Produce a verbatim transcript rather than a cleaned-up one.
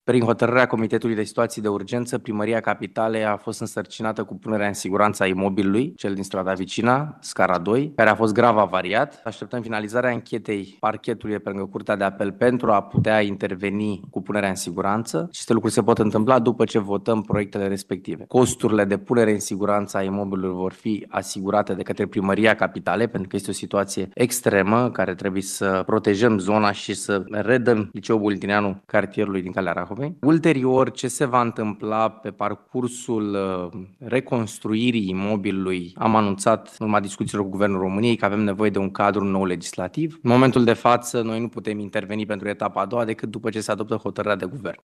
Prin hotărârea Comitetului de Situații de Urgență, Primăria Capitalei a fost însărcinată cu punerea în siguranță a imobilului, cel din strada Vicina, scara doi, care a fost grav avariat. Așteptăm finalizarea anchetei parchetului pe lângă Curtea de Apel pentru a putea interveni cu punerea în siguranță. Aceste lucruri se pot întâmpla după ce votăm proiectele respective. Costurile de punere în siguranță a imobilului vor fi asigurate de către Primăria Capitalei, pentru că este o situație extremă care trebuie să protejăm zona și să redăm Liceul Bultineanu cartierului din Calea Rahovei. Ulterior, ce se va întâmpla pe parcursul reconstruirii imobilului, am anunțat în urma discuțiilor cu Guvernul României că avem nevoie de un cadru nou legislativ. În momentul de față, noi nu putem interveni pentru etapa a doua decât după ce se adoptă hotărârea de guvern.